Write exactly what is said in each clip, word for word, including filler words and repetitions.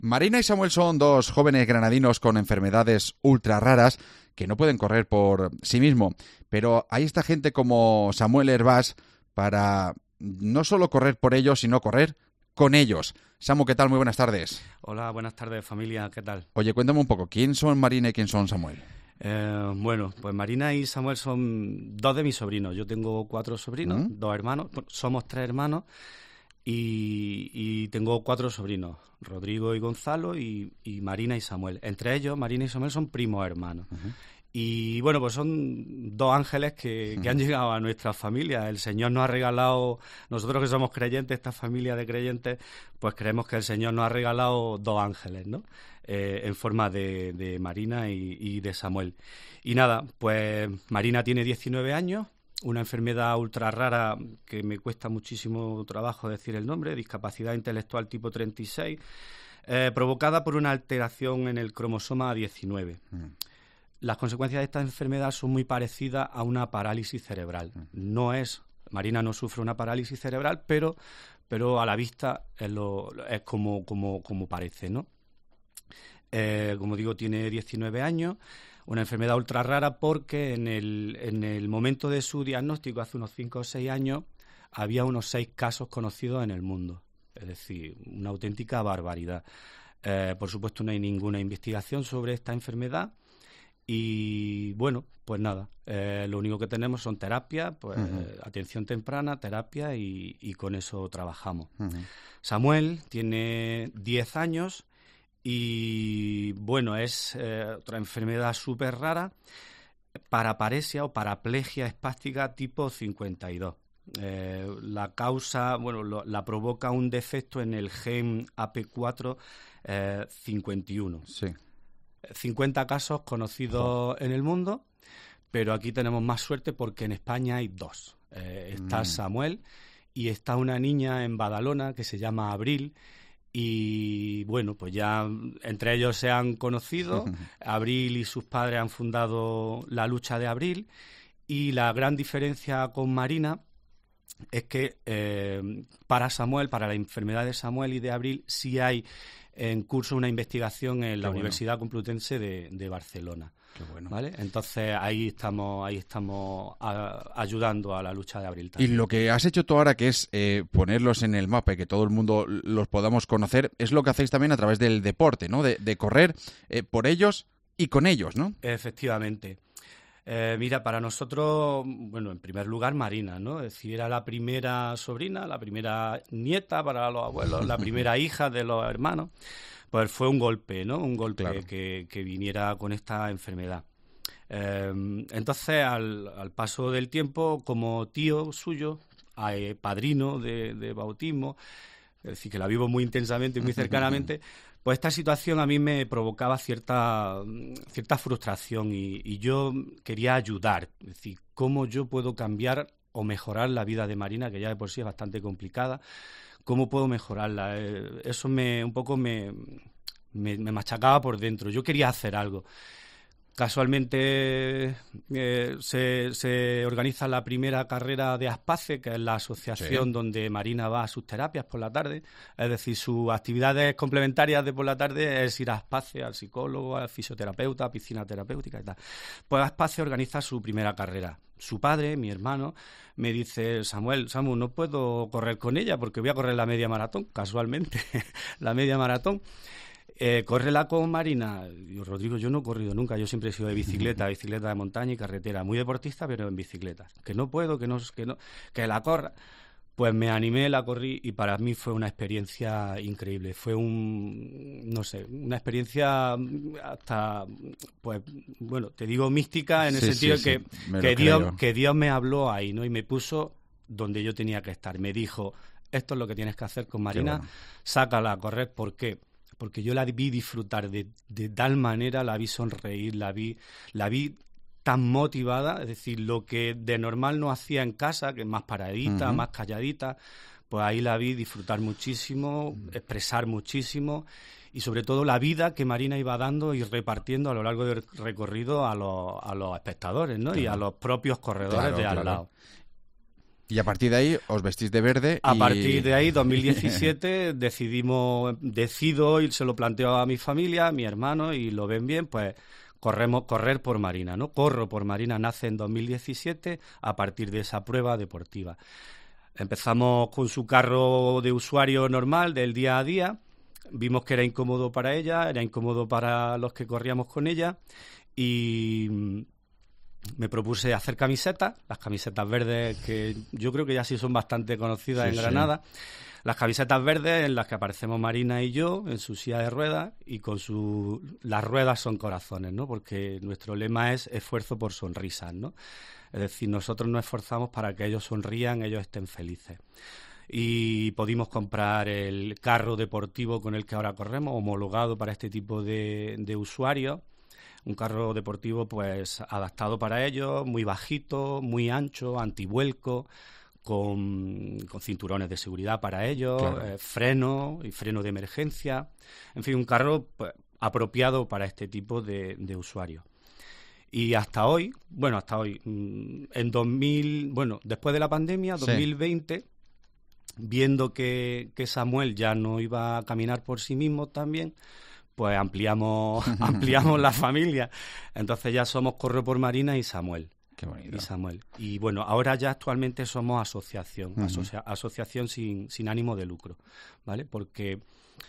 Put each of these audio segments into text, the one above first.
Marina y Samuel son dos jóvenes granadinos con enfermedades ultra raras que no pueden correr por sí mismo, pero hay esta gente como Samuel Hervás para no solo correr por ellos, sino correr con ellos. Samu, ¿qué tal? Muy buenas tardes. Hola, buenas tardes, familia, ¿qué tal? Oye, cuéntame un poco, ¿quién son Marina y quién son Samuel? Eh, bueno, pues Marina y Samuel son dos de mis sobrinos. Yo tengo cuatro sobrinos, ¿Mm? dos hermanos, bueno, somos tres hermanos y, y tengo cuatro sobrinos, Rodrigo y Gonzalo y, y Marina y Samuel. Entre ellos, Marina y Samuel son primos hermanos. Uh-huh. Y bueno, pues son dos ángeles que, que han llegado a nuestra familia. El Señor nos ha regalado, nosotros que somos creyentes, esta familia de creyentes, pues creemos que el Señor nos ha regalado dos ángeles, ¿no? Eh, en forma de, de Marina y, y de Samuel. Y nada, pues Marina tiene diecinueve años, una enfermedad ultra rara que me cuesta muchísimo trabajo decir el nombre, discapacidad intelectual tipo treinta y seis, eh, provocada por una alteración en el cromosoma diecinueve. Mm. Las consecuencias de esta enfermedad son muy parecidas a una parálisis cerebral. No es, Marina no sufre una parálisis cerebral, pero, pero a la vista es, lo, es como, como, como parece, ¿no? Eh, como digo, tiene diecinueve años, una enfermedad ultra rara porque en el, en el momento de su diagnóstico, hace unos cinco o seis años, había unos seis casos conocidos en el mundo. Es decir, una auténtica barbaridad. Eh, por supuesto, no hay ninguna investigación sobre esta enfermedad. Y bueno, pues nada, eh, lo único que tenemos son terapias, pues uh-huh. atención temprana, terapia y, y con eso trabajamos. Uh-huh. Samuel tiene diez años y bueno, es eh, otra enfermedad súper rara, paraparesia o paraplegia espástica tipo cincuenta y dos. Eh, la causa, bueno, lo, la provoca un defecto en el gen A P cuatro cincuenta y uno. Sí. cincuenta casos conocidos oh. en el mundo, pero aquí tenemos más suerte porque en España hay dos. Eh, está mm. Samuel y está una niña en Badalona que se llama Abril y bueno, pues ya entre ellos se han conocido. Abril y sus padres han fundado la Lucha de Abril y la gran diferencia con Marina es que eh, para Samuel, para la enfermedad de Samuel y de Abril, sí hay en curso una investigación en la Qué Universidad bueno. Complutense de, de Barcelona. Qué bueno. ¿Vale? Entonces ahí estamos, ahí estamos a, ayudando a la lucha de Abril también. Y lo que has hecho tú ahora, que es eh, ponerlos en el mapa y que todo el mundo los podamos conocer, es lo que hacéis también a través del deporte, ¿no? De, de correr eh, por ellos y con ellos, ¿no? Efectivamente. Eh, mira, para nosotros, bueno, en primer lugar Marina, ¿no? Es decir, era la primera sobrina, la primera nieta para los abuelos, la primera hija de los hermanos. Pues fue un golpe, ¿no? Un golpe claro. que, que viniera con esta enfermedad. Eh, entonces, al, al paso del tiempo, como tío suyo, eh, padrino de, de bautismo, es decir, que la vivo muy intensamente y muy cercanamente, pues esta situación a mí me provocaba cierta, cierta frustración y, y yo quería ayudar. Es decir, cómo yo puedo cambiar o mejorar la vida de Marina, que ya de por sí es bastante complicada. ¿Cómo puedo mejorarla? Eh, eso me un poco me, me, me machacaba por dentro. Yo quería hacer algo. Casualmente eh, se, se organiza la primera carrera de ASPACE, que es la asociación sí. donde Marina va a sus terapias por la tarde. Es decir, sus actividades complementarias de por la tarde es ir a ASPACE, al psicólogo, al fisioterapeuta, a piscina terapéutica y tal. Pues ASPACE organiza su primera carrera. Su padre, mi hermano, me dice, Samuel, Samu, no puedo correr con ella porque voy a correr la media maratón, casualmente, la media maratón. Eh, córrela con Marina. Y yo, Rodrigo, yo no he corrido nunca, yo siempre he sido de bicicleta, bicicleta de montaña y carretera, muy deportista, pero en bicicleta. Que no puedo, que no, que no, que la corra. Pues me animé, la corrí y para mí fue una experiencia increíble. Fue un, no sé, una experiencia hasta, pues, bueno, te digo mística en el sí, sentido sí, que, sí. que, Dios, que Dios me habló ahí, ¿no? Y me puso donde yo tenía que estar. Me dijo, esto es lo que tienes que hacer con Marina, bueno. sácala a correr. ¿Por qué? Porque yo la vi disfrutar de, de tal manera, la vi sonreír, la vi, la vi tan motivada, es decir, lo que de normal no hacía en casa, que es más paradita, uh-huh. más calladita, pues ahí la vi disfrutar muchísimo, expresar muchísimo y sobre todo la vida que Marina iba dando y repartiendo a lo largo del recorrido a los, a los espectadores, ¿no? Claro. Y a los propios corredores claro, de al claro. lado. Y a partir de ahí os vestís de verde. A y... partir de ahí, dos mil diecisiete, decidimos, decido y se lo planteo a mi familia, a mi hermano, y lo ven bien, pues corremos, correr por Marina, ¿no? Corro por Marina nace en dos mil diecisiete a partir de esa prueba deportiva. Empezamos con su carro de usuario normal del día a día, vimos que era incómodo para ella, era incómodo para los que corríamos con ella, y me propuse hacer camisetas, las camisetas verdes que yo creo que ya sí son bastante conocidas sí, en Granada. Sí. Las camisetas verdes en las que aparecemos Marina y yo en su silla de ruedas y con su... las ruedas son corazones, ¿no? Porque nuestro lema es esfuerzo por sonrisas, ¿no? Es decir, nosotros nos esforzamos para que ellos sonrían, ellos estén felices. Y pudimos comprar el carro deportivo con el que ahora corremos, homologado para este tipo de, de usuarios. Un carro deportivo pues adaptado para ellos, muy bajito, muy ancho, antivuelco, con, con cinturones de seguridad para ellos, claro. eh, freno y freno de emergencia. En fin, un carro pues, apropiado para este tipo de, de usuarios. Y hasta hoy, bueno, hasta hoy, en dos mil, bueno, después de la pandemia, dos mil veinte, sí. viendo que, que Samuel ya no iba a caminar por sí mismo también, pues ampliamos ampliamos la familia. Entonces ya somos Corre por Marina y Samuel. Qué bonito. Y Samuel. Y bueno, ahora ya actualmente somos asociación, uh-huh. asocia, asociación sin, sin ánimo de lucro, ¿vale? Porque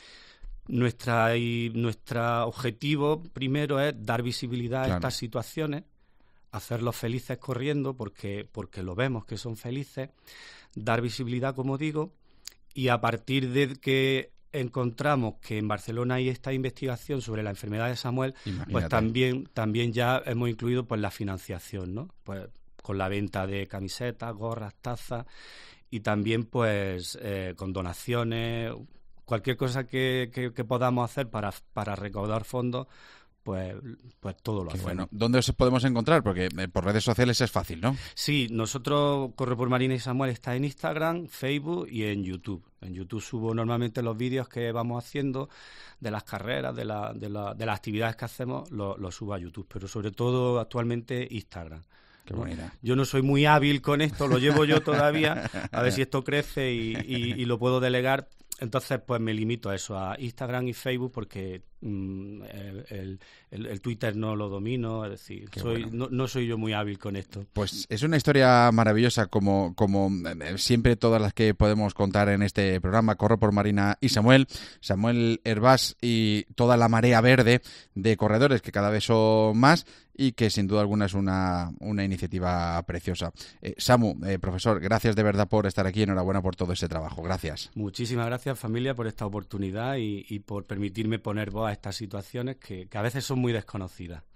nuestra y nuestro objetivo primero es dar visibilidad claro. a estas situaciones, hacerlos felices corriendo, porque, porque lo vemos que son felices, dar visibilidad, como digo, y a partir de que encontramos que en Barcelona hay esta investigación sobre la enfermedad de Samuel, imagínate. Pues también también ya hemos incluido pues la financiación, ¿no? Pues con la venta de camisetas, gorras, tazas y también pues eh, con donaciones, cualquier cosa que, que, que podamos hacer para, para recaudar fondos, pues, pues todo lo hacemos. Bueno, ¿dónde os podemos encontrar? Porque eh, por redes sociales es fácil, ¿no? Sí, nosotros, Corre por Marina y Samuel, está en Instagram, Facebook y en YouTube. En YouTube subo normalmente los vídeos que vamos haciendo de las carreras, de, la, de, la, de las actividades que hacemos, lo, lo subo a YouTube, pero sobre todo actualmente Instagram. Qué bonita. Yo no soy muy hábil con esto, lo llevo yo todavía, a ver si esto crece y, y, y lo puedo delegar. Entonces, pues me limito a eso, a Instagram y Facebook, porque mmm, el, el, el Twitter no lo domino, es decir, soy, bueno. no, no soy yo muy hábil con esto. Pues es una historia maravillosa, como, como siempre todas las que podemos contar en este programa, Corro por Marina y Samuel, Samuel Hervás y toda la marea verde de corredores, que cada vez son más, y que sin duda alguna es una, una iniciativa preciosa. Eh, Samu, eh, profesor, gracias de verdad por estar aquí, enhorabuena por todo ese trabajo, gracias. Muchísimas gracias, familia, por esta oportunidad y, y por permitirme poner voz a estas situaciones que, que a veces son muy desconocidas.